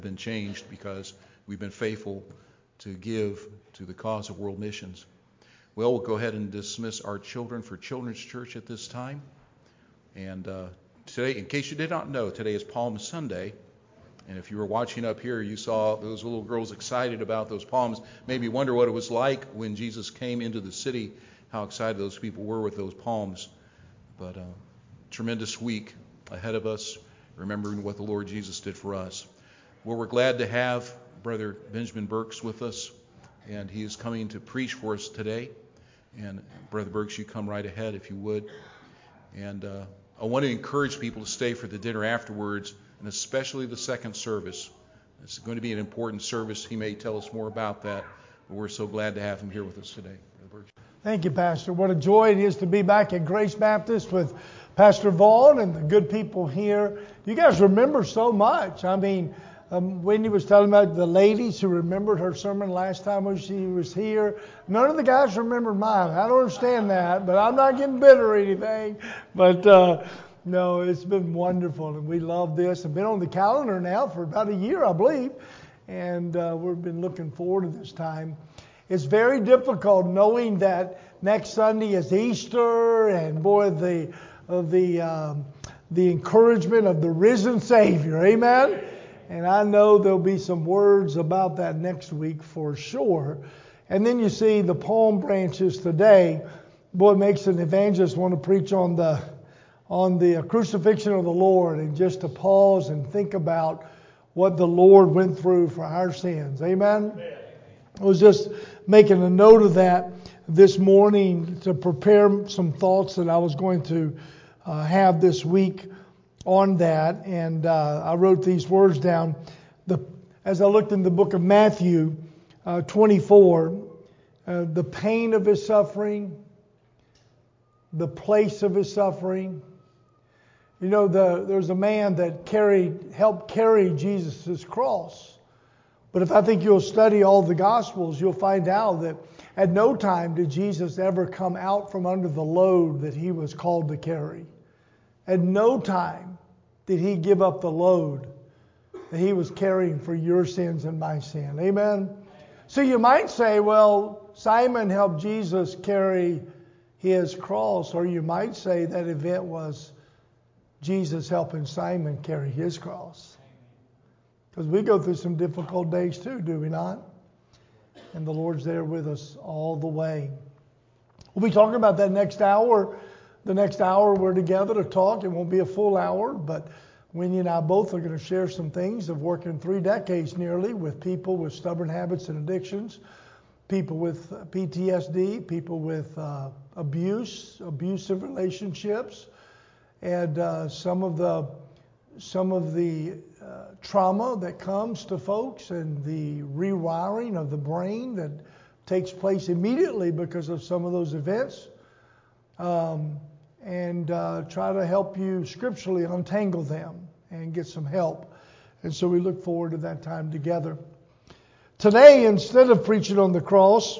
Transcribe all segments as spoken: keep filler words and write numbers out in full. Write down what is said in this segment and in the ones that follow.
been changed because we've been faithful to give to the cause of world missions. Well, we'll go ahead and dismiss our children for Children's Church at this time. And uh, today, in case you did not know, today is Palm Sunday. And if you were watching up here, you saw those little girls excited about those palms. Maybe wonder what it was like when Jesus came into the city, how excited those people were with those palms. But uh, tremendous week ahead of us, remembering what the Lord Jesus did for us. Well, we're glad to have Brother Benjamin Burks with us, and he is coming to preach for us today. And Brother Burks, you come right ahead if you would. And uh, I want to encourage people to stay for the dinner afterwards, and especially the second service. It's going to be an important service. He may tell us more about that, but we're so glad to have him here with us today. Brother Burks. Thank you, Pastor. What a joy it is to be back at Grace Baptist with Pastor Vaughn and the good people here. You guys remember so much. I mean, um, Wendy was telling about the ladies who remembered her sermon last time when she was here. None of the guys remembered mine. I don't understand that, but I'm not getting bitter or anything. But uh, no, it's been wonderful, and we love this. I've been on the calendar now for about a year, I believe, and uh, we've been looking forward to this time. It's very difficult knowing that next Sunday is Easter, and boy, the of the um, the encouragement of the risen Savior, amen. And I know there'll be some words about that next week for sure. And then you see the palm branches today. Boy, it makes an evangelist want to preach on the on the crucifixion of the Lord, and just to pause and think about what the Lord went through for our sins, amen. Amen. I was just making a note of that this morning to prepare some thoughts that I was going to uh, have this week on that. And uh, I wrote these words down. The, as I looked in the book of Matthew uh, twenty-four, uh, the pain of his suffering, the place of his suffering. You know, the, there's a man that carried, helped carry Jesus' cross. But if I think you'll study all the Gospels, you'll find out that at no time did Jesus ever come out from under the load that he was called to carry. At no time did he give up the load that he was carrying for your sins and my sin. Amen? So you might say, well, Simon helped Jesus carry his cross. Or you might say that event was Jesus helping Simon carry his cross. Because we go through some difficult days too, do we not? And the Lord's there with us all the way. We'll be talking about that next hour. The next hour we're together to talk. It won't be a full hour, but Winnie and I both are going to share some things of working three decades nearly with people with stubborn habits and addictions, people with P T S D, people with uh, abuse, abusive relationships, and uh, some of the some of the uh, trauma that comes to folks and the rewiring of the brain that takes place immediately because of some of those events, um, and uh, try to help you scripturally untangle them and get some help. And so we look forward to that time together. Today, instead of preaching on the cross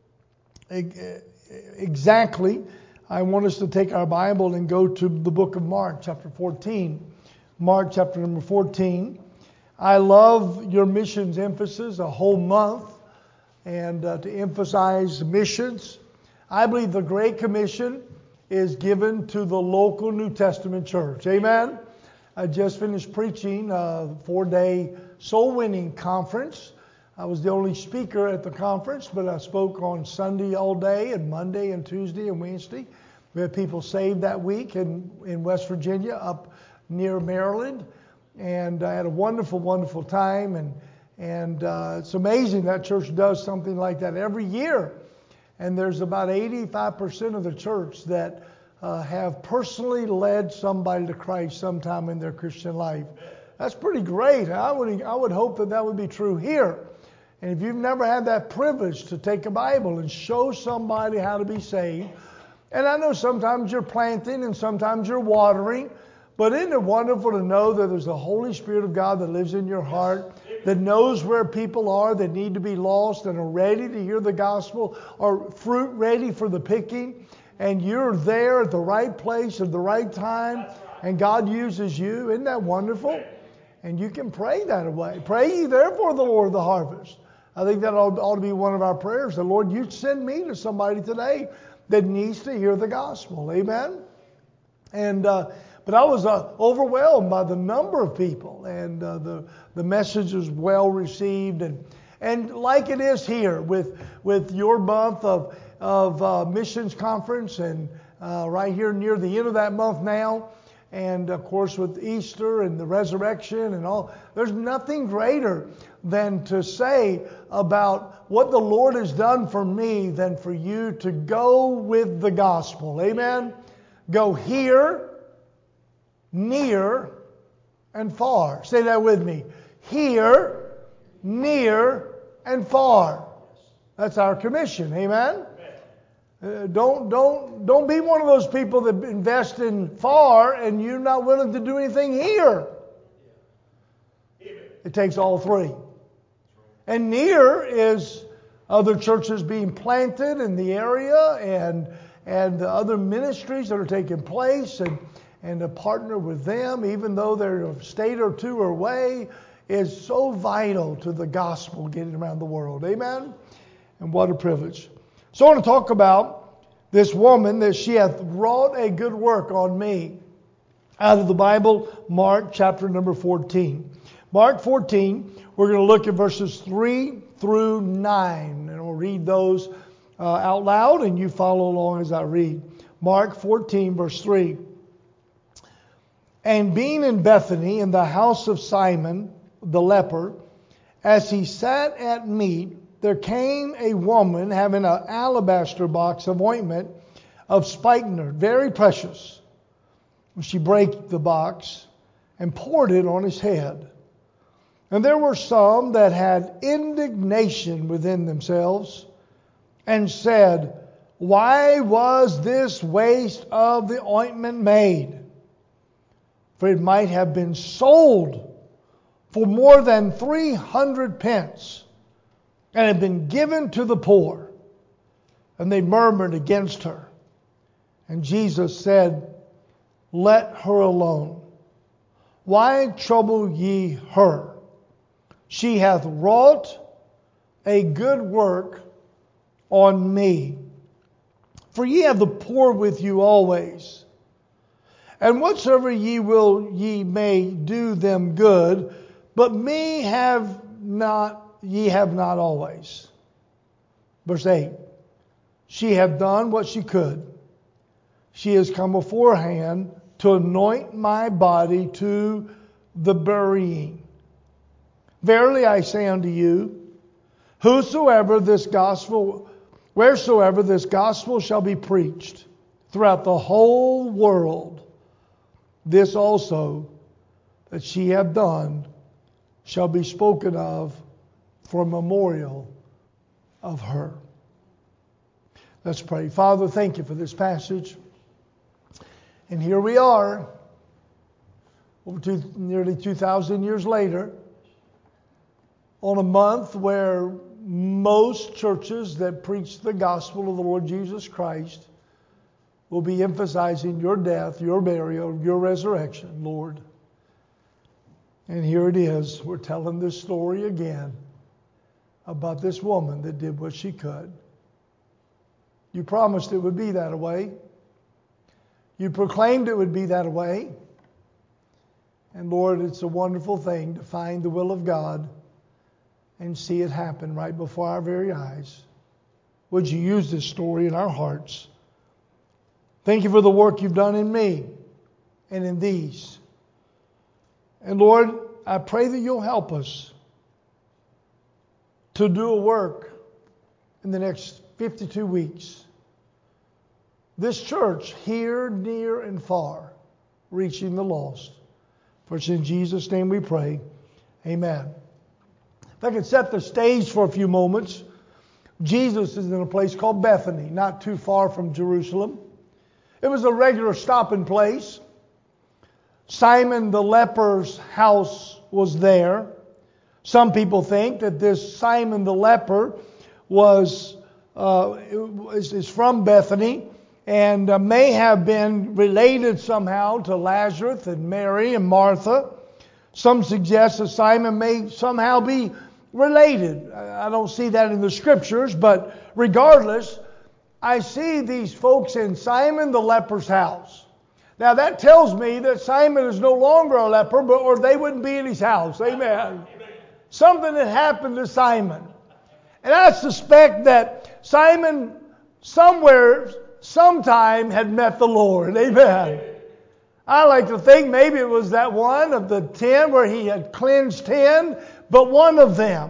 exactly, I want us to take our Bible and go to the book of Mark, chapter fourteen. Mark chapter number fourteen. I love your missions emphasis, a whole month, and uh, to emphasize missions. I believe the Great Commission is given to the local New Testament church. Amen? I just finished preaching a four-day soul-winning conference. I was the only speaker at the conference, but I spoke on Sunday all day and Monday and Tuesday and Wednesday. We had people saved that week in, in West Virginia up near Maryland, and I had a wonderful, wonderful time, and and uh, it's amazing that church does something like that every year, and there's about eighty-five percent of the church that uh, have personally led somebody to Christ sometime in their Christian life. That's pretty great. I would I would hope that that would be true here, and if you've never had that privilege to take a Bible and show somebody how to be saved, and I know sometimes you're planting and sometimes you're watering, but isn't it wonderful to know that there's the Holy Spirit of God that lives in your heart, that knows where people are that need to be lost and are ready to hear the gospel, or fruit ready for the picking, and you're there at the right place at the right time, and God uses you. Isn't that wonderful? And you can pray that way. Pray ye therefore the Lord of the harvest. I think that ought, ought to be one of our prayers. The Lord, you send me to somebody today that needs to hear the gospel. Amen? And uh, but I was uh, overwhelmed by the number of people, and uh, the the message was well received, and and like it is here with with your month of of uh, missions conference, and uh, right here near the end of that month now, and of course with Easter and the resurrection and all, there's nothing greater than to say about what the Lord has done for me than for you to go with the gospel. Amen? Go here, near, and far. Say that with me. Here, near, and far. That's our commission. Amen? Uh, don't don't don't be one of those people that invest in far and you're not willing to do anything here. It takes all three. And near is other churches being planted in the area, and and the other ministries that are taking place, and and to partner with them, even though they're a state or two away, is so vital to the gospel getting around the world. Amen? And what a privilege. So I want to talk about this woman that she hath wrought a good work on me. Out of the Bible, Mark chapter number fourteen. Mark fourteen, we're going to look at verses three through nine. And we'll read those uh, out loud, and you follow along as I read. Mark fourteen, verse three. And being in Bethany, in the house of Simon the leper, as he sat at meat, there came a woman having an alabaster box of ointment of spikenard, very precious. She brake the box and poured it on his head. And there were some that had indignation within themselves and said, why was this waste of the ointment made? For it might have been sold for more than three hundred pence and had been given to the poor. And they murmured against her. And Jesus said, let her alone. Why trouble ye her? She hath wrought a good work on me. For ye have the poor with you always. And whatsoever ye will, ye may do them good, but me have not, ye have not always. Verse eight. She hath done what she could. She has come beforehand to anoint my body to the burying. Verily I say unto you, whosoever this gospel, wheresoever this gospel shall be preached throughout the whole world, this also that she hath done shall be spoken of for a memorial of her. Let's pray. Father, thank you for this passage. And here we are, over two, nearly two thousand years later, on a month where most churches that preach the gospel of the Lord Jesus Christ will be emphasizing your death, your burial, your resurrection, Lord. And here it is. We're telling this story again about this woman that did what she could. You promised it would be that way. You proclaimed it would be that way. And Lord, it's a wonderful thing to find the will of God and see it happen right before our very eyes. Would you use this story in our hearts? Thank you for the work you've done in me and in these. And Lord, I pray that you'll help us to do a work in the next fifty-two weeks. This church, here, near, and far, reaching the lost. For it's in Jesus' name we pray. Amen. If I could set the stage for a few moments. Jesus is in a place called Bethany, not too far from Jerusalem. It was a regular stopping place. Simon the leper's house was there. Some people think that this Simon the leper was uh, is, is from Bethany and uh, may have been related somehow to Lazarus and Mary and Martha. Some suggest that Simon may somehow be related. I don't see that in the scriptures, but regardless, I see these folks in Simon the leper's house. Now that tells me that Simon is no longer a leper, but or they wouldn't be in his house. Amen. Something had happened to Simon. And I suspect that Simon somewhere, sometime had met the Lord. Amen. I like to think maybe it was that one of the ten where he had cleansed ten, but one of them,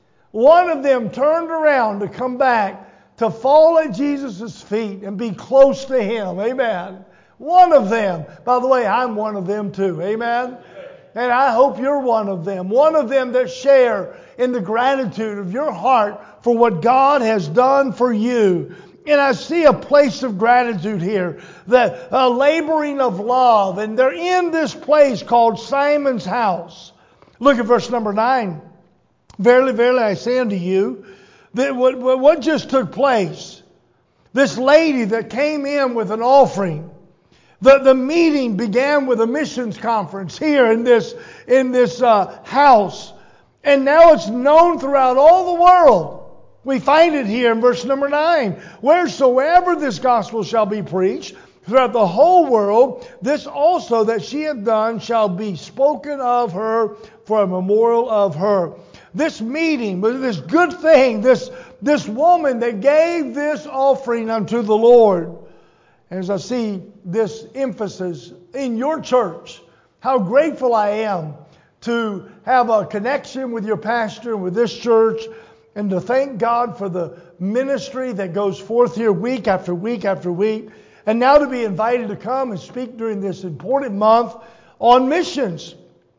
one of them turned around to come back to fall at Jesus' feet and be close to Him. Amen. One of them. By the way, I'm one of them too. Amen. And I hope you're one of them. One of them that share in the gratitude of your heart for what God has done for you. And I see a place of gratitude here, that a laboring of love. And they're in this place called Simon's house. Look at verse number nine. Verily, verily, I say unto you, that what, what just took place, this lady that came in with an offering, the, the meeting began with a missions conference here in this, in this uh, house. And now it's known throughout all the world. We find it here in verse number nine. Wheresoever this gospel shall be preached throughout the whole world, this also that she hath done shall be spoken of her for a memorial of her. This meeting, this good thing, this, this woman that gave this offering unto the Lord. And as I see this emphasis in your church, how grateful I am to have a connection with your pastor and with this church, and to thank God for the ministry that goes forth here week after week after week. And now to be invited to come and speak during this important month on missions.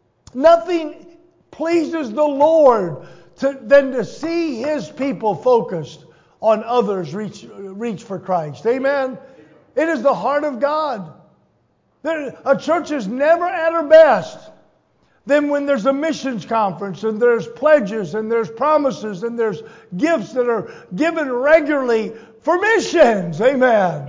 Nothing pleases the Lord to, than to see His people focused on others reach, reach for Christ. Amen? It is the heart of God. There, a church is never at her best then when there's a missions conference and there's pledges and there's promises and there's gifts that are given regularly for missions. Amen.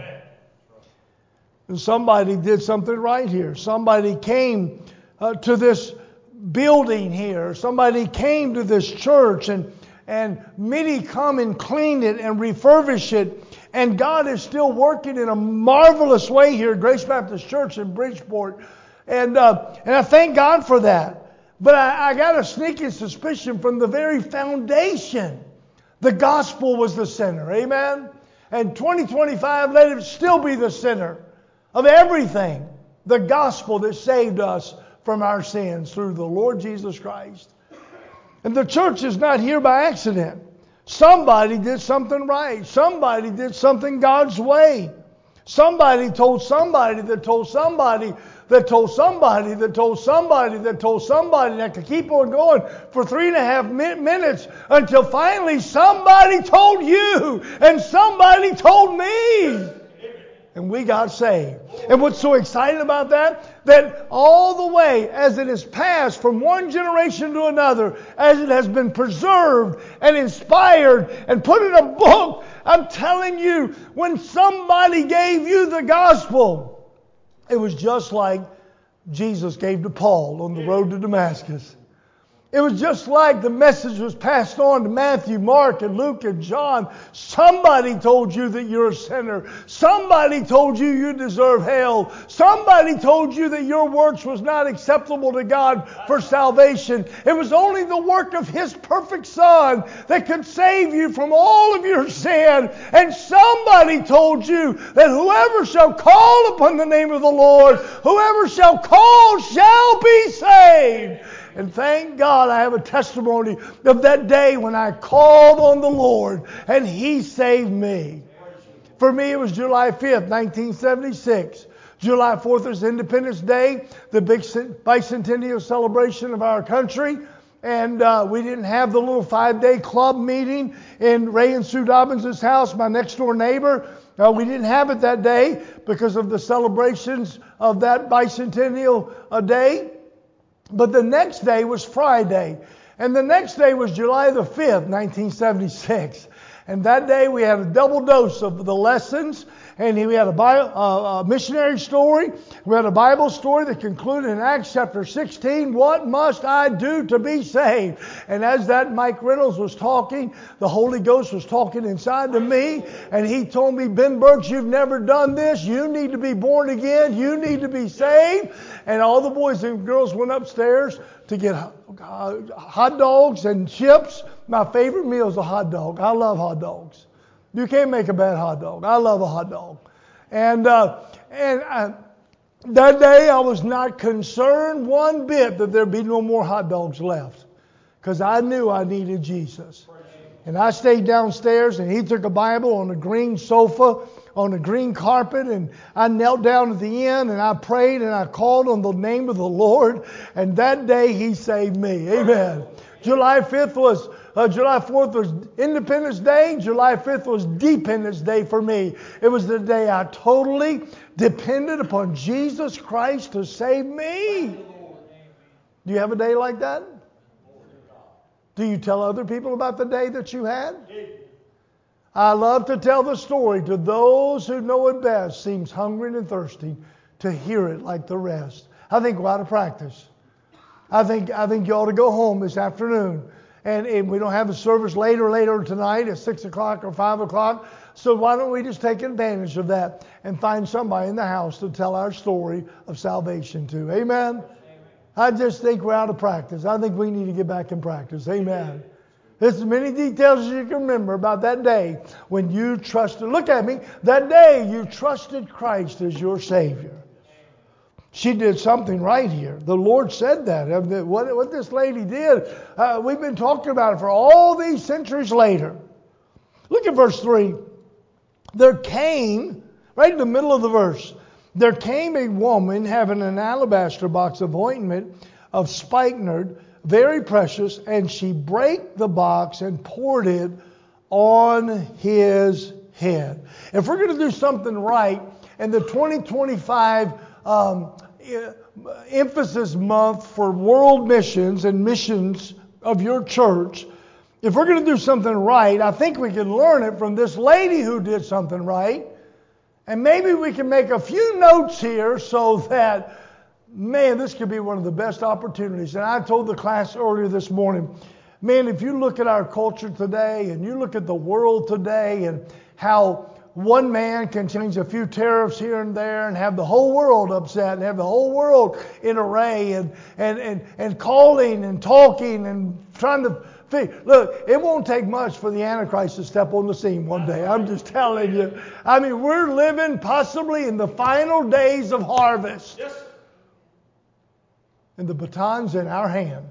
And somebody did something right here. Somebody came uh, to this building here. Somebody came to this church and, and many come and clean it and refurbish it. And God is still working in a marvelous way here at Grace Baptist Church in Bridgeport. And uh, and I thank God for that. But I, I got a sneaking suspicion from the very foundation, the gospel was the center. Amen? And twenty twenty-five, let it still be the center of everything. The gospel that saved us from our sins through the Lord Jesus Christ. And the church is not here by accident. Somebody did something right. Somebody did something God's way. Somebody told somebody that told somebody that told somebody that told somebody that told somebody. And I could keep on going for three and a half minutes until finally somebody told you and somebody told me. And we got saved. And what's so exciting about that? That all the way as it has passed from one generation to another, as it has been preserved and inspired and put in a book, I'm telling you, when somebody gave you the gospel, it was just like Jesus gave to Paul on the road to Damascus. It was just like the message was passed on to Matthew, Mark, and Luke, and John. Somebody told you that you're a sinner. Somebody told you you deserve hell. Somebody told you that your works was not acceptable to God for salvation. It was only the work of His perfect Son that could save you from all of your sin. And somebody told you that whoever shall call upon the name of the Lord, whoever shall call shall be saved. And thank God I have a testimony of that day when I called on the Lord and He saved me. For me, it was July fifth, nineteen seventy-six. July fourth is Independence Day, the big bicentennial celebration of our country. And uh, we didn't have the little five-day club meeting in Ray and Sue Dobbins' house, my next-door neighbor. Uh, we didn't have it that day because of the celebrations of that bicentennial uh, day. But the next day was Friday. And the next day was July the fifth, nineteen seventy-six. And that day we had a double dose of the lessons. And we had a, Bible, uh, a missionary story. We had a Bible story that concluded in Acts chapter sixteen. What must I do to be saved? And as that Mike Reynolds was talking, the Holy Ghost was talking inside to me. And he told me, Ben Burks, you've never done this. You need to be born again. You need to be saved. And all the boys and girls went upstairs to get hot dogs and chips. My favorite meal is a hot dog. I love hot dogs. You can't make a bad hot dog. I love a hot dog. And uh, and I, that day I was not concerned one bit that there'd be no more hot dogs left, because I knew I needed Jesus. And I stayed downstairs, and he took a Bible on a green sofa, on a green carpet, and I knelt down at the end, and I prayed, and I called on the name of the Lord, and that day he saved me. Amen. July fifth was, uh, July fourth was Independence Day. July fifth was Dependence Day for me. It was the day I totally depended upon Jesus Christ to save me. Do you have a day like that? Do you tell other people about the day that you had? I love to tell the story to those who know it best. Seems hungry and thirsty to hear it like the rest. I think we're out of practice. I think I think you ought to go home this afternoon. And, and we don't have a service later, later tonight at six o'clock or five o'clock. So why don't we just take advantage of that and find somebody in the house to tell our story of salvation to. Amen? Amen. I just think we're out of practice. I think we need to get back in practice. Amen. There's as many details as you can remember about that day when you trusted. Look at me. That day you trusted Christ as your Savior. She did something right here. The Lord said that. What, what this lady did, uh, we've been talking about it for all these centuries later. Look at verse three. There came, right in the middle of the verse, there came a woman having an alabaster box of ointment of spikenard, very precious, and she brake the box and poured it on his head. If we're going to do something right in the twenty twenty-five um, emphasis month for world missions and missions of your church, if we're going to do something right, I think we can learn it from this lady who did something right. And maybe we can make a few notes here so that, man, this could be one of the best opportunities. And I told the class earlier this morning, man, if you look at our culture today and you look at the world today and how one man can change a few tariffs here and there and have the whole world upset and have the whole world in array and, and, and, and calling and talking and trying to figure. Look, it won't take much for the Antichrist to step on the scene one day. I'm just telling you. I mean, we're living possibly in the final days of harvest. Yes. And the baton's in our hand.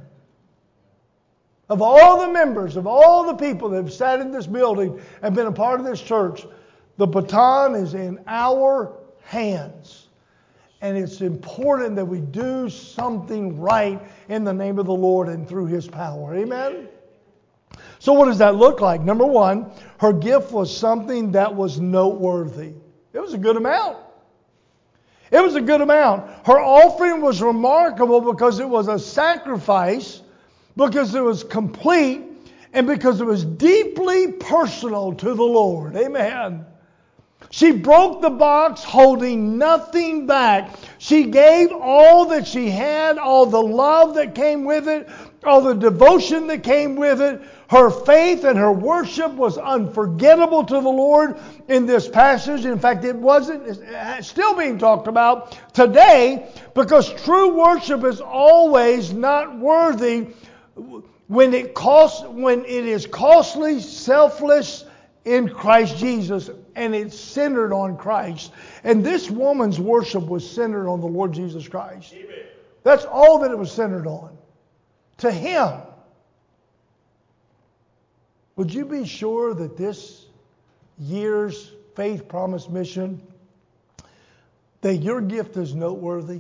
Of all the members, of all the people that have sat in this building and been a part of this church, the baton is in our hands. And it's important that we do something right in the name of the Lord and through His power. Amen? So what does that look like? Number one, her gift was something that was noteworthy. It was a good amount. It was a good amount. Her offering was remarkable because it was a sacrifice, because it was complete, and because it was deeply personal to the Lord. Amen. She broke the box holding nothing back. She gave all that she had, all the love that came with it, all the devotion that came with it. Her faith and her worship was unforgettable to the Lord in this passage. In fact, it wasn't, it's still being talked about today, because true worship is always not worthy when it costs, when it is costly, selfless in Christ Jesus, and it's centered on Christ. And this woman's worship was centered on the Lord Jesus Christ. Amen. That's all that it was centered on. To Him. Would you be sure that this year's Faith Promise Mission, that your gift is noteworthy?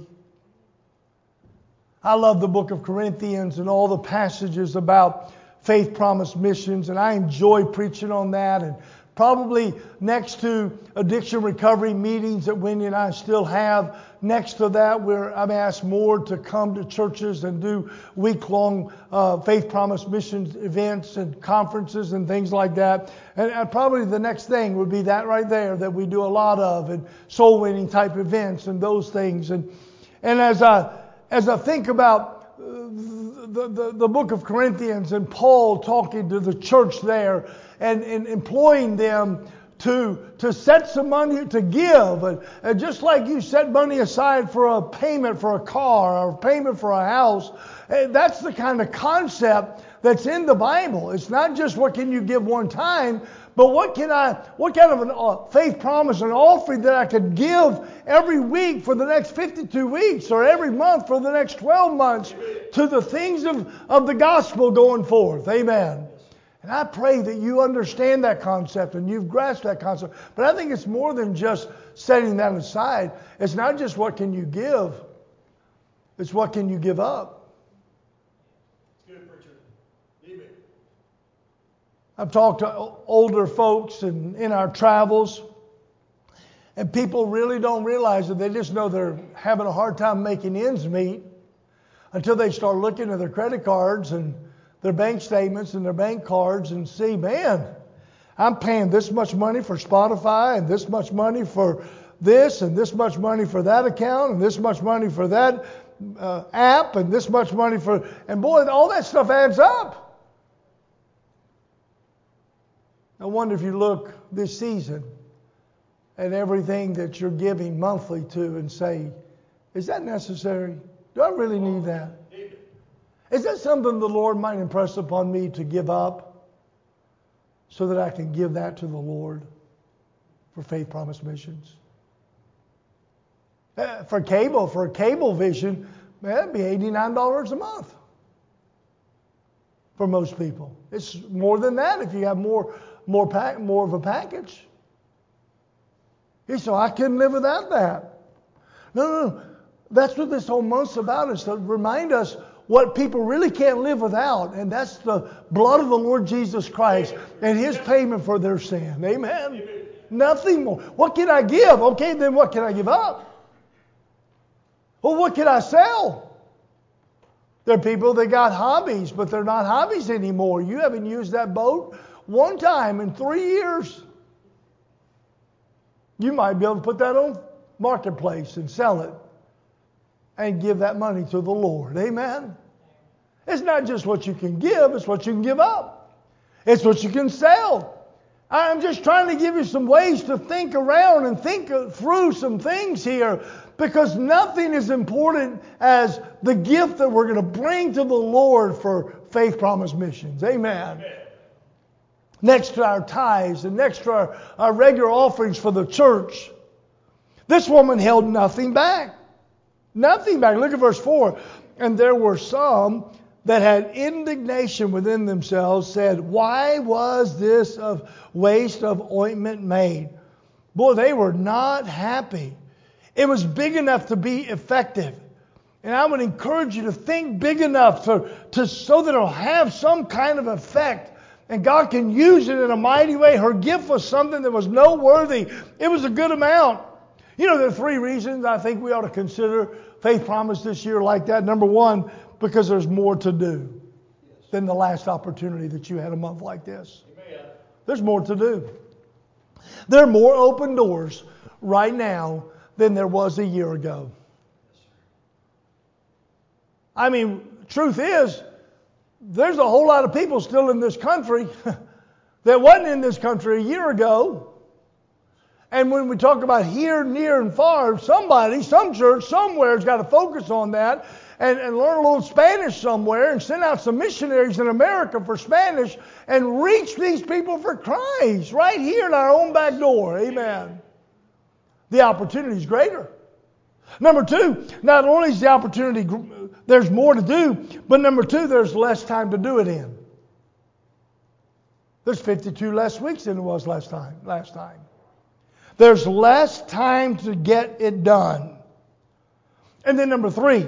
I love the book of Corinthians and all the passages about Faith Promise Missions, and I enjoy preaching on that and Probably next to addiction recovery meetings that Wendy and I still have. Next to that, we're, I'm asked more to come to churches and do week-long uh, Faith Promise Missions events and conferences and things like that. And, and probably the next thing would be that right there that we do a lot of, and soul-winning type events and those things. And and as I as I think about the, the, the book of Corinthians and Paul talking to the church there and, and employing them to to set some money to give, and, and just like you set money aside for a payment for a car or a payment for a house, that's the kind of concept that's in the Bible. It's not just what can you give one time, but what can I, what kind of a uh, faith promise and offering that I could give every week for the next fifty-two weeks, or every month for the next twelve months, to the things of, of the gospel going forth. Amen. And I pray that you understand that concept and you've grasped that concept. But I think it's more than just setting that aside. It's not just what can you give. It's what can you give up. Good, preacher. Amen. I've talked to older folks and in our travels, and people really don't realize it. They just know they're having a hard time making ends meet until they start looking at their credit cards and their bank statements and their bank cards and see, man, I'm paying this much money for Spotify and this much money for this and this much money for that account and this much money for that uh, app and this much money for... And boy, all that stuff adds up. I wonder if you look this season at everything that you're giving monthly to and say, is that necessary? Do I really need that? Is that something the Lord might impress upon me to give up so that I can give that to the Lord for Faith Promise Missions? Uh, for cable, for a cable vision, man, that'd be eighty-nine dollars a month for most people. It's more than that if you have more, more, pack, more of a package. He said, I couldn't live without that. No, no, no. That's what this whole month's about, is to remind us what people really can't live without, and that's the blood of the Lord Jesus Christ and His payment for their sin. Amen? Amen. Nothing more. What can I give? Okay, then what can I give up? Well, what can I sell? There are people that got hobbies, but they're not hobbies anymore. You haven't used that boat one time in three years. You might be able to put that on Marketplace and sell it and give that money to the Lord. Amen? It's not just what you can give, it's what you can give up. It's what you can sell. I'm just trying to give you some ways to think around and think through some things here, because nothing is important as the gift that we're going to bring to the Lord for Faith Promise Missions. Amen? Amen. Next to our tithes and next to our, our regular offerings for the church, this woman held nothing back. Nothing back. Look at verse four. And there were some that had indignation within themselves, said, why was this of waste of ointment made? Boy, they were not happy. It was big enough to be effective. And I would encourage you to think big enough to, to so that it'll have some kind of effect. And God can use it in a mighty way. Her gift was something that was noteworthy. It was a good amount. You know, there are three reasons I think we ought to consider Faith Promise this year like that. Number one, because there's more to do than the last opportunity that you had a month like this. Amen. There's more to do. There are more open doors right now than there was a year ago. I mean, truth is, there's a whole lot of people still in this country that wasn't in this country a year ago. And when we talk about here, near, and far, somebody, some church, somewhere has got to focus on that and, and learn a little Spanish somewhere and send out some missionaries in America for Spanish and reach these people for Christ right here at our own back door. Amen. The opportunity is greater. Number two, not only is the opportunity, there's more to do, but number two, there's less time to do it in. There's fifty-two less weeks than there was last time. Last time. There's less time to get it done. And then number three,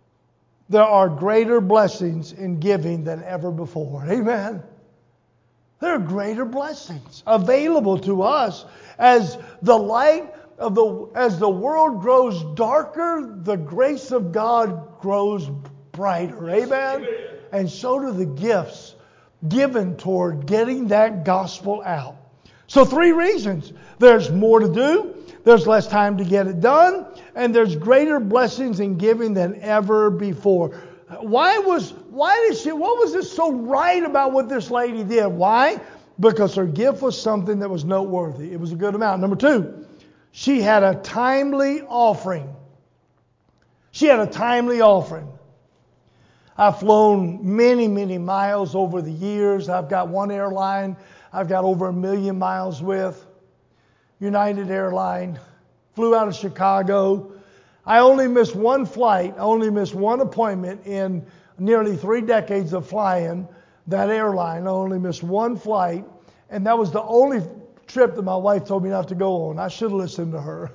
there are greater blessings in giving than ever before. Amen. There are greater blessings available to us as the light of the as the world grows darker, the grace of God grows brighter. Amen. Amen. And so do the gifts given toward getting that gospel out. So three reasons. There's more to do. There's less time to get it done. And there's greater blessings in giving than ever before. Why was, why did she, what was this so right about what this lady did? Why? Because her gift was something that was noteworthy. It was a good amount. Number two, she had a timely offering. She had a timely offering. I've flown many, many miles over the years. I've got one airline I've got over a million miles with. United Airlines. Flew out of Chicago. I only missed one flight. I only missed one appointment in nearly three decades of flying that airline. I only missed one flight. And that was the only trip that my wife told me not to go on. I should have listened to her.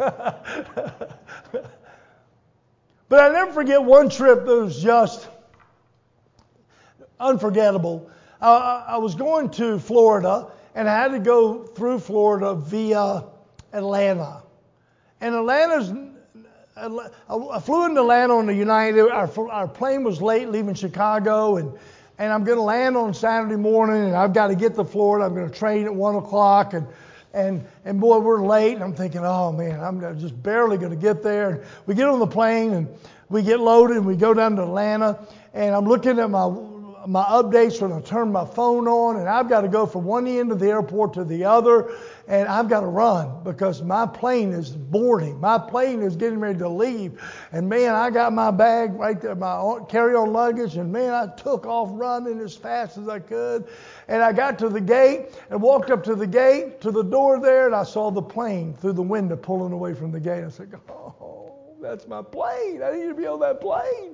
But I never forget one trip that was just unforgettable. Uh, I was going to Florida, and I had to go through Florida via Atlanta. And Atlanta's, I flew into Atlanta on the United. Our, our plane was late leaving Chicago, and and I'm going to land on Saturday morning, and I've got to get to Florida. I'm going to train at one o'clock, and and and boy, we're late. And I'm thinking, oh man, I'm just barely going to get there. And we get on the plane, and we get loaded, and we go down to Atlanta, and I'm looking at my my updates when I turn my phone on, and I've got to go from one end of the airport to the other, and I've got to run because my plane is boarding. My plane is getting ready to leave. And man, I got my bag right there, my carry-on luggage, and man, I took off running as fast as I could. And I got to the gate and walked up to the gate, to the door there, and I saw the plane through the window pulling away from the gate. I said, oh, that's my plane. I need to be on that plane.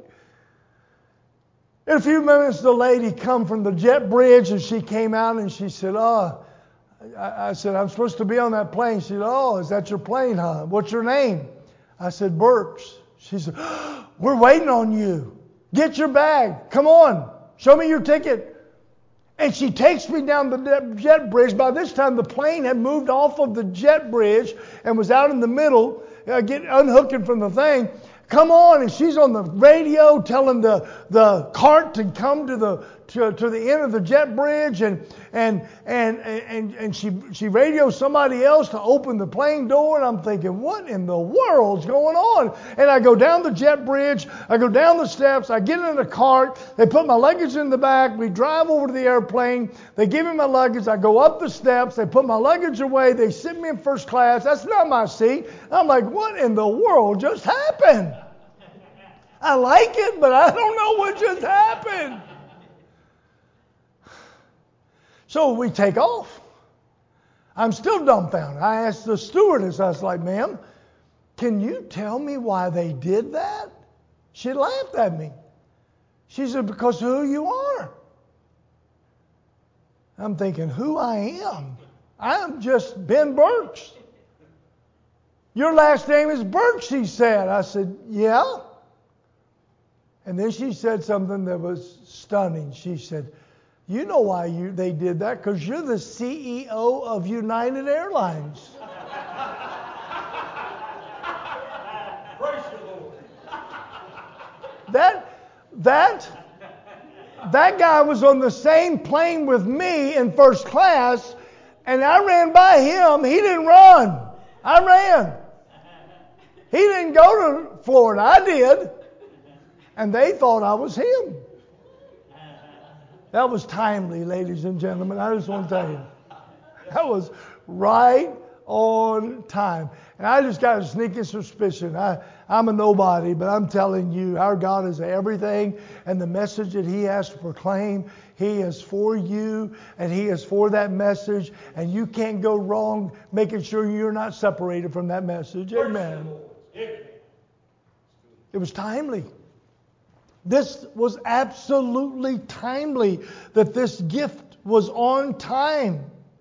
In a few minutes, the lady come from the jet bridge, and she came out and she said, oh, I, I said, I'm supposed to be on that plane. She said, oh, is that your plane, huh? What's your name? I said, Burks. She said, oh, we're waiting on you. Get your bag. Come on. Show me your ticket. And she takes me down the jet bridge. By this time, the plane had moved off of the jet bridge and was out in the middle, uh, get unhooking from the thing. Come on, and she's on the radio telling the, the cart to come to the to, to the end of the jet bridge, and and and and and she she radios somebody else to open the plane door, and I'm thinking, what in the world's going on? And I go down the jet bridge, I go down the steps, I get in the cart, they put my luggage in the back, we drive over to the airplane, they give me my luggage, I go up the steps, they put my luggage away, they sit me in first class. That's not my seat. I'm like, what in the world just happened? I like it, but I don't know what just happened. So we take off. I'm still dumbfounded. I asked the stewardess, I was like, ma'am, can you tell me why they did that? She laughed at me. She said, because of who you are. I'm thinking, who I am? I'm just Ben Burks. Your last name is Burks, she said. I said, yeah. And then she said something that was stunning. She said, you know why you they did that? Because you're the C E O of United Airlines. Praise the Lord. That, that, that guy was on the same plane with me in first class, and I ran by him. He didn't run. I ran. He didn't go to Florida. I did. And they thought I was him. That was timely, ladies and gentlemen. I just want to tell you. That was right on time. And I just got a sneaking suspicion. I, I'm a nobody, but I'm telling you, our God is everything. And the message that He has to proclaim, He is for you, and He is for that message. And you can't go wrong making sure you're not separated from that message. Amen. It was timely. This was absolutely timely that this gift was on time.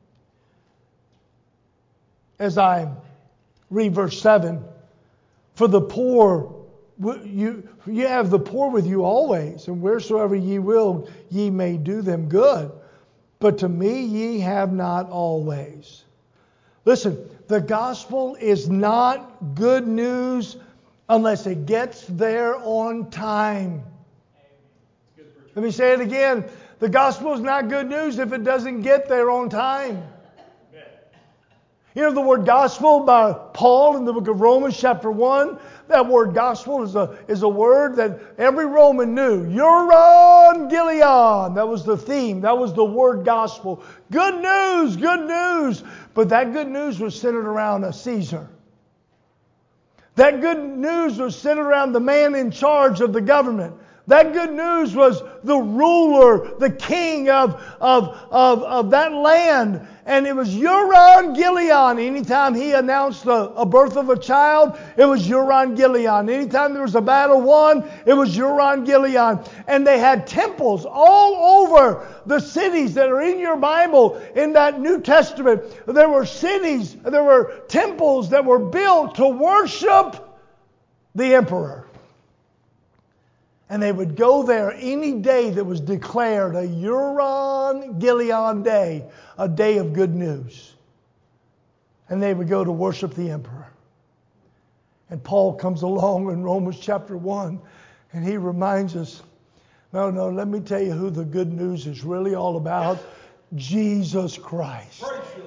As I read verse seven, for the poor, you, you have the poor with you always, and wheresoever ye will, ye may do them good. but to me ye have not always. Listen, the gospel is not good news unless it gets there on time. Let me say it again. The gospel is not good news if it doesn't get there on time. You know the word gospel by Paul in the book of Romans chapter one? That word gospel is a, is a word that every Roman knew. Euangelion. That was the theme. That was the word gospel. Good news, good news. But that good news was centered around a Caesar. That good news was centered around the man in charge of the government. That good news was the ruler, the king of, of, of, of that land. And it was Euangelion. Anytime he announced a, a birth of a child, it was Euangelion. Anytime there was a battle won, it was Euangelion. And they had temples all over the cities that are in your Bible in that New Testament. There were cities, there were temples that were built to worship the emperor. And they would go there any day that was declared a Euangelion day, a day of good news. And they would go to worship the emperor. And Paul comes along in Romans chapter one, and he reminds us, no, no, let me tell you who the good news is really all about. Jesus Christ.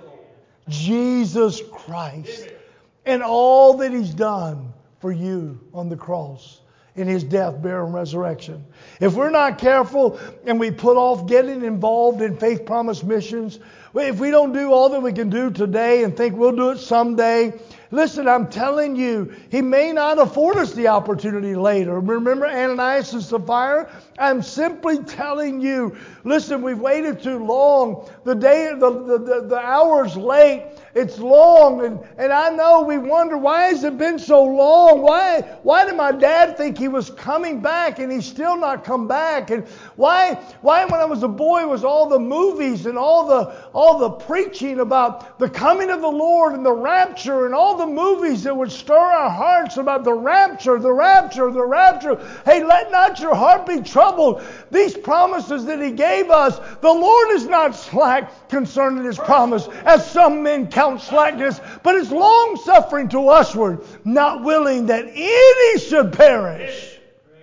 Jesus Christ. And all that He's done for you on the cross. In His death, burial, and resurrection. If we're not careful and we put off getting involved in Faith Promise missions, if we don't do all that we can do today and think we'll do it someday, listen, I'm telling you, He may not afford us the opportunity later. Remember Ananias and Sapphira? I'm simply telling you, listen, we've waited too long. The day, the, the, the, the hour's late. It's long, and, and I know we wonder, why has it been so long? Why, why did my dad think he was coming back and he's still not come back? And why, why when I was a boy was all the movies and all the, all the preaching about the coming of the Lord and the rapture and all the movies that would stir our hearts about the rapture, the rapture, the rapture. Hey, let not your heart be troubled. These promises that He gave us, the Lord is not slack concerning His promise, as some men count slackness, but is long suffering to usward, not willing that any should perish.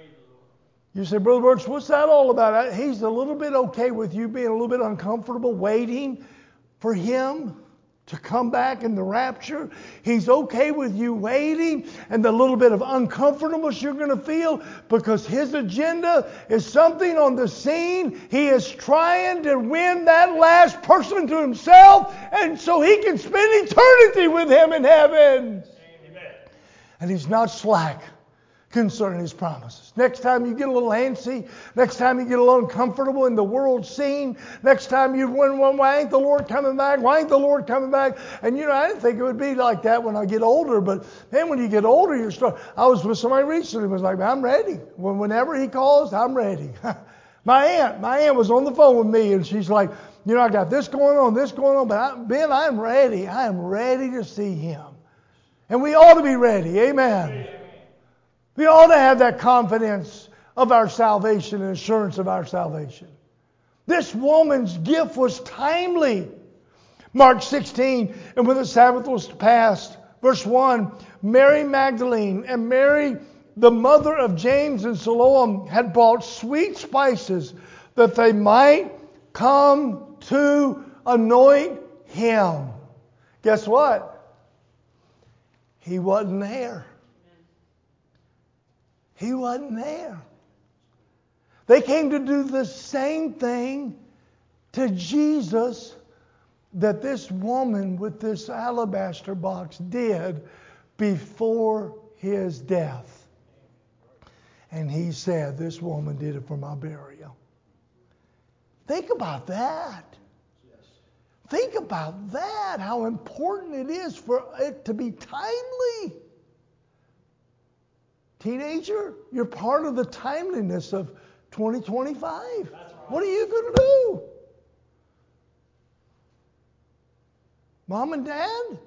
You say, Brother Birch, what's that all about? He's a little bit okay with you being a little bit uncomfortable waiting for Him to come back in the rapture. He's okay with you waiting and the little bit of uncomfortableness you're going to feel, because His agenda is something on the scene. He is trying to win that last person to Himself, and so He can spend eternity with Him in heaven. Amen. And He's not slack concerning His promises. Next time you get a little antsy, next time you get a little uncomfortable in the world scene, next time you wonder, well, why ain't the Lord coming back? Why ain't the Lord coming back? And you know, I didn't think it would be like that when I get older, but then when you get older, you start. I was with somebody recently who was like, I'm ready. When, whenever He calls, I'm ready. my aunt, my aunt was on the phone with me, and she's like, you know, I got this going on, this going on, but I, Ben, I'm ready. I am ready to see Him. And we ought to be ready. Amen. Amen. We ought to have that confidence of our salvation and assurance of our salvation. This woman's gift was timely. Mark sixteen, and when the Sabbath was past, verse one, Mary Magdalene and Mary, the mother of James and Salome, had bought sweet spices that they might come to anoint Him. Guess what? He wasn't there. He wasn't there. They came to do the same thing to Jesus that this woman with this alabaster box did before His death. And He said, this woman did it for my burial. Think about that. Think about that, how important it is for it to be timely. Teenager, you're part of the timeliness of twenty twenty-five. Right. What are you going to do? Mom and Dad?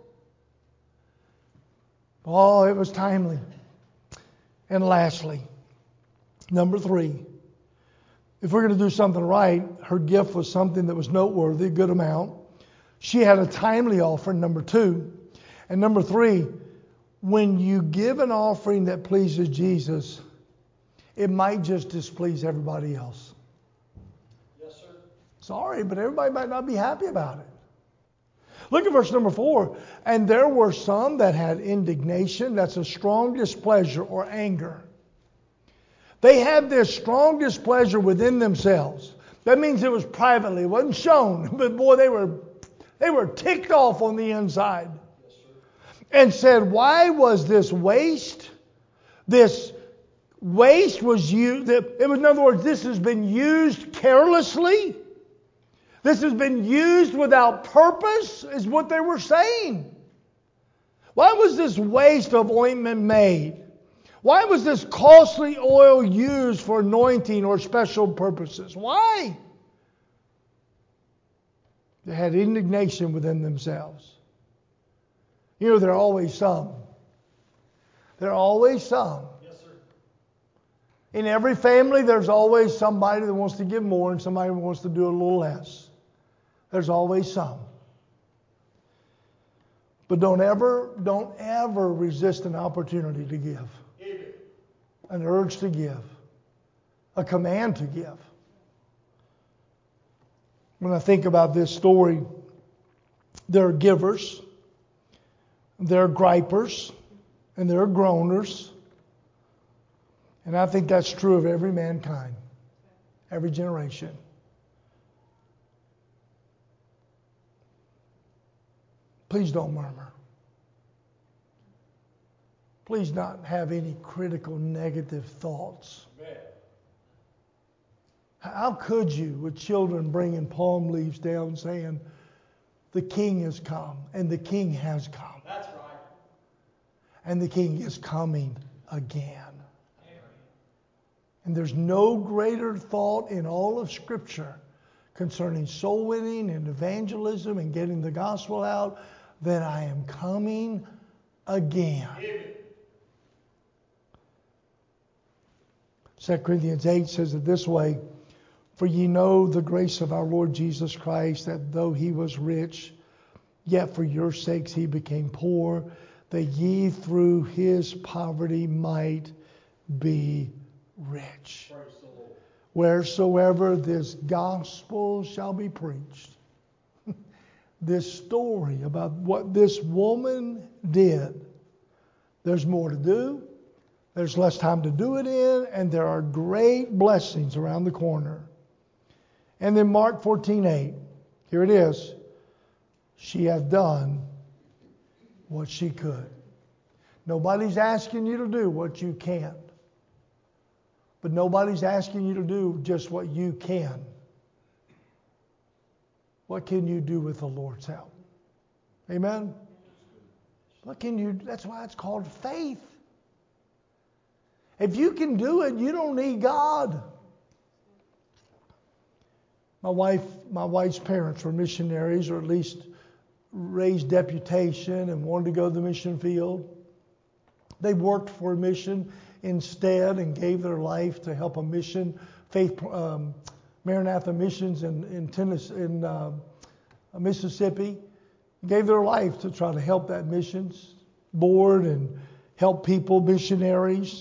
Oh, it was timely. And lastly, number three, if we're going to do something right, her gift was something that was noteworthy, a good amount. She had a timely offering, number two. And number three, when you give an offering that pleases Jesus, it might just displease everybody else. Yes, sir. Sorry, but everybody might not be happy about it. Look at verse number four. And there were some that had indignation. That's a strong displeasure or anger. They had this strong displeasure within themselves. That means it was privately. It wasn't shown. But boy, they were they were ticked off on the inside. Yes, sir. And said, why was this waste? This waste was used. It was, in other words, this has been used carelessly. This has been used without purpose, is what they were saying. Why was this waste of ointment made? Why was this costly oil used for anointing or special purposes? Why? They had indignation within themselves. You know, there are always some. There are always some. Yes, sir. In every family, there's always somebody that wants to give more and somebody who wants to do a little less. There's always some. But don't ever, don't ever resist an opportunity to give. Amen. An urge to give. A command to give. When I think about this story, there are givers, there are gripers, and there are groaners. And I think that's true of every mankind, every generation. Please don't murmur. Please not have any critical, negative thoughts. Amen. How could you, with children bringing palm leaves down saying, the King has come, and the King has come, That's right. and the King is coming again. And there's no greater thought in all of Scripture concerning soul winning and evangelism and getting the gospel out than I am coming again. Amen. Second Corinthians eight says it this way, for ye know the grace of our Lord Jesus Christ, that though he was rich, yet for your sakes he became poor, that ye through his poverty might be rich. Praise the Lord. Wheresoever this gospel shall be preached. This story about what this woman did. There's more to do. There's less time to do it in. And there are great blessings around the corner. And then Mark fourteen eight. Here it is. She hath done what she could. Nobody's asking you to do what you can't. But nobody's asking you to do just what you can. What can you do with the Lord's help? Amen? What can you, that's why it's called faith. If you can do it, you don't need God. My wife, my wife's parents were missionaries, or at least raised deputation and wanted to go to the mission field. They worked for a mission instead and gave their life to help a mission, Faith um, Maranatha Missions in in, Tennessee, in uh, Mississippi. Gave their life to try to help that missions board and help people, missionaries.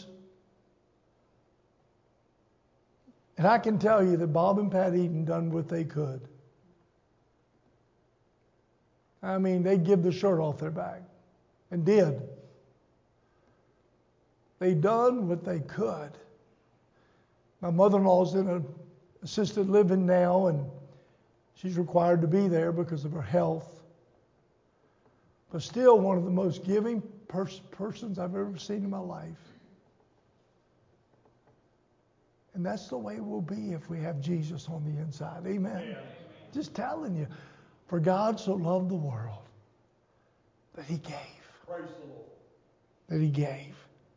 And I can tell you that Bob and Pat Eden done what they could. I mean, they'd give the shirt off their back, and did. They done what they could. My mother-in-law's in an assisted living now, and she's required to be there because of her health. But still one of the most giving pers- persons I've ever seen in my life. And that's the way we'll be if we have Jesus on the inside. Amen. Amen. Just telling you, for God so loved the world that he gave. Praise the Lord. That he gave.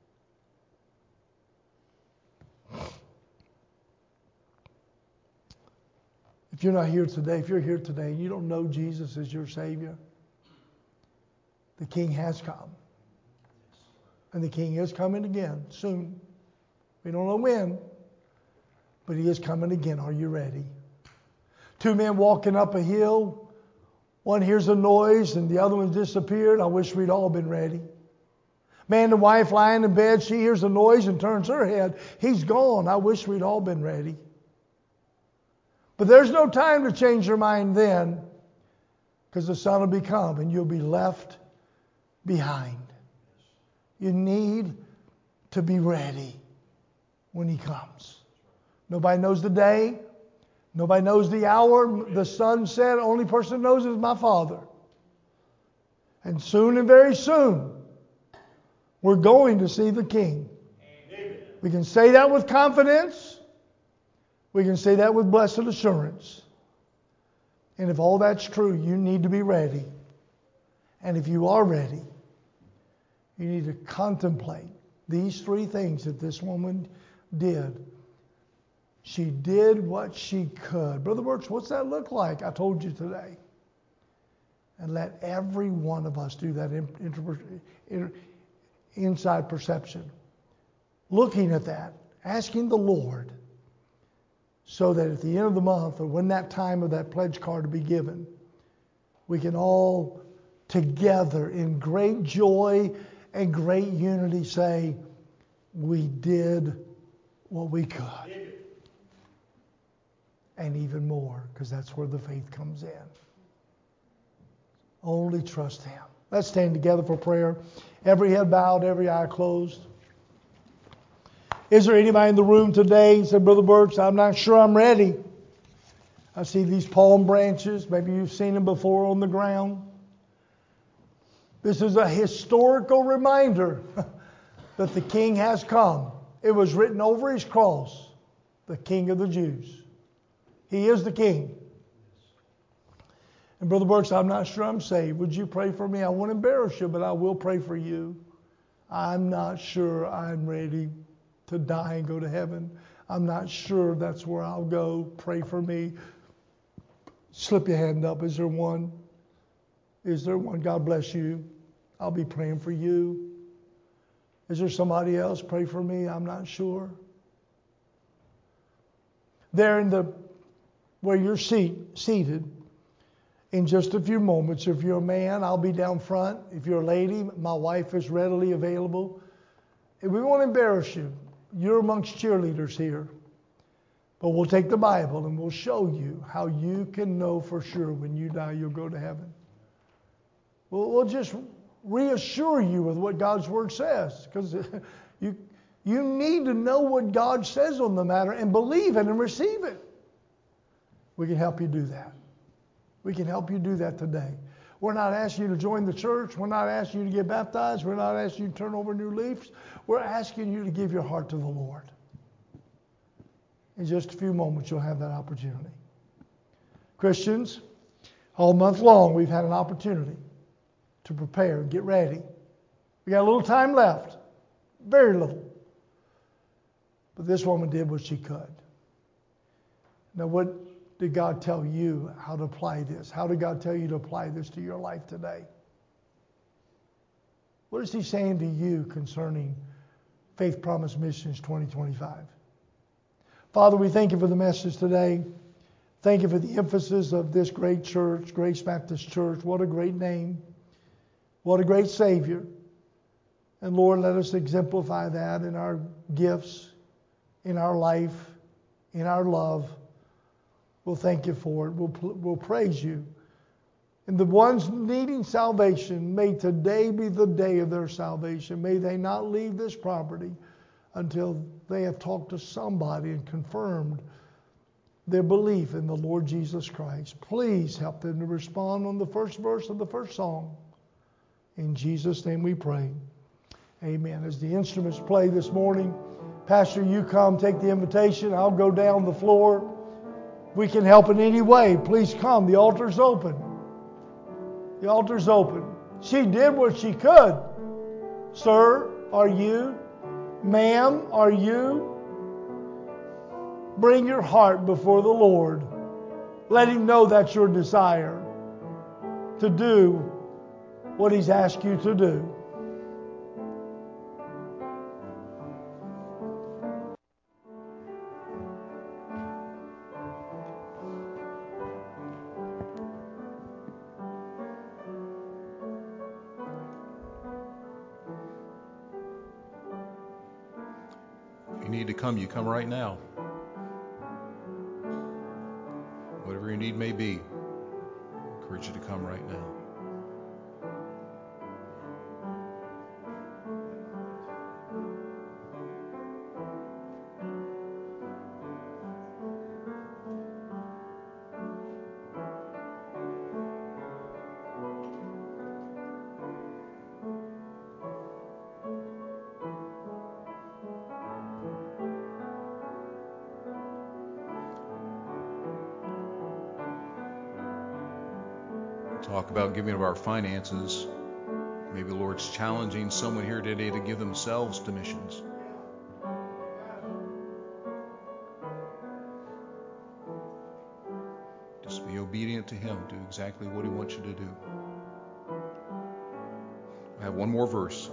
If you're not here today, if you're here today and you don't know Jesus as your Savior, the King has come. And the King is coming again soon. We don't know when, but He is coming again. Are you ready? Two men walking up a hill. One hears a noise and the other one disappeared. I wish we'd all been ready. Man and wife lying in bed. She hears a noise and turns her head. He's gone. I wish we'd all been ready. But there's no time to change your mind then, because the Son will be come and you'll be left behind. You need to be ready when He comes. Nobody knows the day. Nobody knows the hour. The Son said, the only person who knows is my Father. And soon and very soon, we're going to see the King. Amen. We can say that with confidence. We can say that with blessed assurance. And if all that's true, you need to be ready. And if you are ready, you need to contemplate these three things that this woman did. She did what she could. Brother Birch, what's that look like? I told you today. And let every one of us do that in, in, inside perception. Looking at that, asking the Lord, so that at the end of the month, or when that time of that pledge card to be given, we can all together in great joy and great unity say, we did what we could. And even more, because that's where the faith comes in. Only trust Him. Let's stand together for prayer. Every head bowed, every eye closed. Is there anybody in the room today who said, Brother Birch, I'm not sure I'm ready. I see these palm branches. Maybe you've seen them before on the ground. This is a historical reminder that the King has come. It was written over His cross, the King of the Jews. He is the King. And Brother Birch, I'm not sure I'm saved. Would you pray for me? I won't embarrass you, but I will pray for you. I'm not sure I'm ready to die and go to heaven. I'm not sure that's where I'll go. Pray for me. Slip your hand up. Is there one? Is there one? God bless you. I'll be praying for you. Is there somebody else? Pray for me. I'm not sure. There in the where you're seat, seated, in just a few moments, if you're a man, I'll be down front. If you're a lady, my wife is readily available. And we won't embarrass you. You're amongst cheerleaders here. But we'll take the Bible and we'll show you how you can know for sure when you die you'll go to heaven. We'll, we'll just reassure you with what God's Word says. Because you, you need to know what God says on the matter and believe it and receive it. We can help you do that. We can help you do that today. We're not asking you to join the church. We're not asking you to get baptized. We're not asking you to turn over new leaves. We're asking you to give your heart to the Lord. In just a few moments, you'll have that opportunity. Christians, all month long, we've had an opportunity to prepare and get ready. We got a little time left. Very little. But this woman did what she could. Now, what did God tell you how to apply this? How did God tell you to apply this to your life today? What is He saying to you concerning Faith Promise Missions twenty twenty-five? Father, we thank you for the message today. Thank you for the emphasis of this great church, Grace Baptist Church. What a great name. What a great Savior. And Lord, let us exemplify that in our gifts, in our life, in our love. We'll thank you for it. We'll, we'll praise you. And the ones needing salvation, may today be the day of their salvation. May they not leave this property until they have talked to somebody and confirmed their belief in the Lord Jesus Christ. Please help them to respond on the first verse of the first song. In Jesus' name we pray. Amen. As the instruments play this morning, Pastor, you come, take the invitation. I'll go down the floor. If we can help in any way, please come. The altar's open. The altar's open. She did what she could. Sir, are you? Ma'am, are you? Bring your heart before the Lord. Let Him know that's your desire to do what He's asked you to do. you need to come, you come right now. Whatever your need may be, I encourage you to come right now. Talk about giving of our finances. Maybe the Lord's challenging someone here today to give themselves to missions. Just be obedient to Him. Do exactly what He wants you to do. I have one more verse.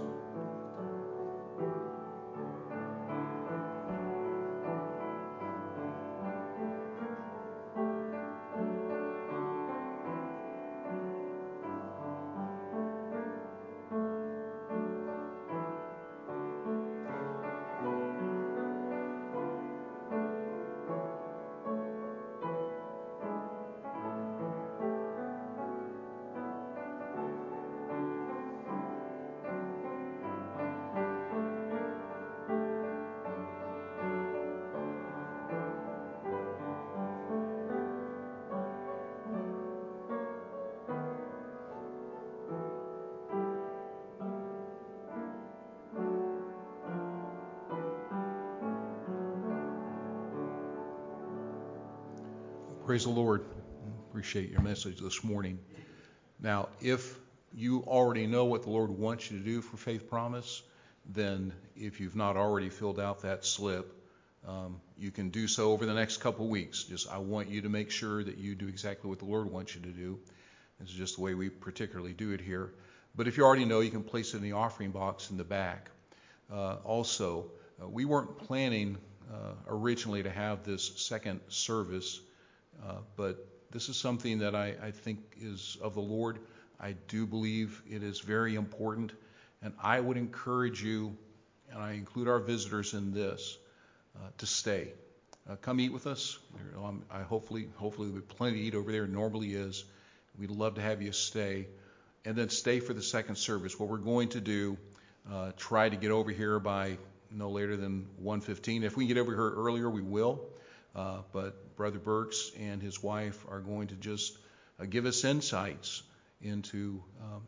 Praise the Lord. Appreciate your message this morning. Now, if you already know what the Lord wants you to do for Faith Promise, then if you've not already filled out that slip, um, you can do so over the next couple of weeks. Just I want you to make sure that you do exactly what the Lord wants you to do. This is just the way we particularly do it here. But if you already know, you can place it in the offering box in the back. Uh, also, uh, we weren't planning uh, originally to have this second service. Uh, but this is something that I, I think is of the Lord. I do believe it is very important. And I would encourage you, and I include our visitors in this, uh, to stay. Uh, come eat with us. Um, I hopefully, hopefully there'll be plenty to eat over there. It normally is. We'd love to have you stay. And then stay for the second service. What we're going to do, uh, try to get over here by no later than one fifteen. If we can get over here earlier, we will. Uh, but Brother Burks and his wife are going to just uh, give us insights into um,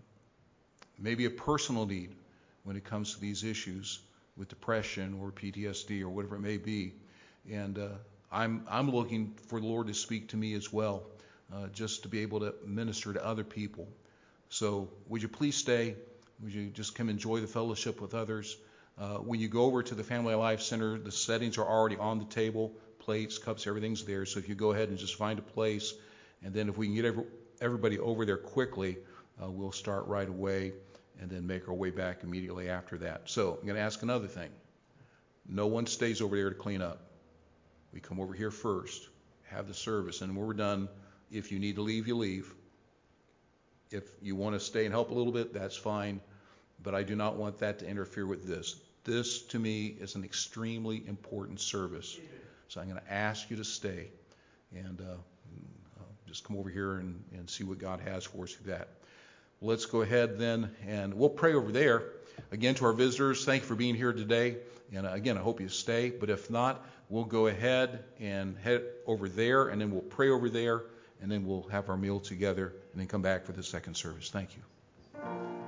maybe a personal need when it comes to these issues with depression or P T S D or whatever it may be. And uh, I'm I'm looking for the Lord to speak to me as well, uh, just to be able to minister to other people. So would you please stay? Would you just come enjoy the fellowship with others? Uh, when you go over to the Family Life Center, the settings are already on the table. Plates, cups, everything's there. So if you go ahead and just find a place, and then if we can get every, everybody over there quickly, uh, we'll start right away and then make our way back immediately after that. So I'm going to ask another thing. No one stays over there to clean up. We come over here first, have the service, and when we're done, if you need to leave, you leave. If you want to stay and help a little bit, that's fine. But I do not want that to interfere with this. This, to me, is an extremely important service. So I'm going to ask you to stay and uh, uh, just come over here and, and see what God has for us through that. Let's go ahead then, and we'll pray over there. Again, to our visitors, thank you for being here today. And uh, again, I hope you stay. But if not, we'll go ahead and head over there, and then we'll pray over there, and then we'll have our meal together, and then come back for the second service. Thank you.